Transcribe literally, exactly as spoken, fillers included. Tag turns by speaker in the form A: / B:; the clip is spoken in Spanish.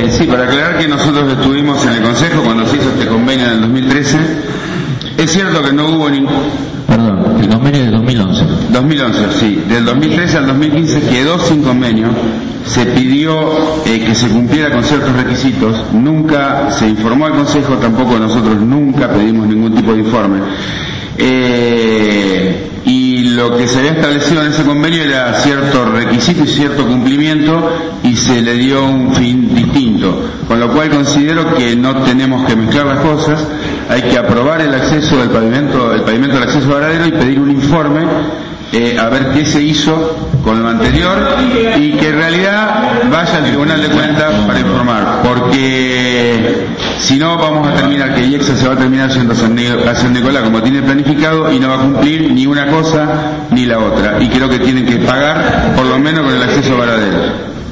A: sí, para aclarar que nosotros estuvimos en el Consejo cuando se hizo este convenio en el dos mil trece. Es cierto que no hubo ningún...
B: Perdón, el convenio de dos mil once.
A: dos mil once, sí. Del dos mil trece al dos mil quince quedó sin convenio. Se pidió eh, que se cumpliera con ciertos requisitos. Nunca se informó al Consejo, tampoco nosotros nunca pedimos ningún tipo de informe. Eh, y lo que se había establecido en ese convenio era cierto requisito y cierto cumplimiento, y se le dio un fin distinto, con lo cual considero que no tenemos que mezclar las cosas. Hay que aprobar el acceso del pavimento, el pavimento del acceso a Varadero, y pedir un informe eh, a ver qué se hizo con lo anterior, y que en realidad vaya al Tribunal de Cuentas para informar, porque si no vamos a terminar que IEXA se va a terminar yendo a San, a San Nicolás como tiene planificado, y no va a cumplir ni una cosa ni la otra, y creo que tienen que pagar por lo menos con el acceso a Varadero.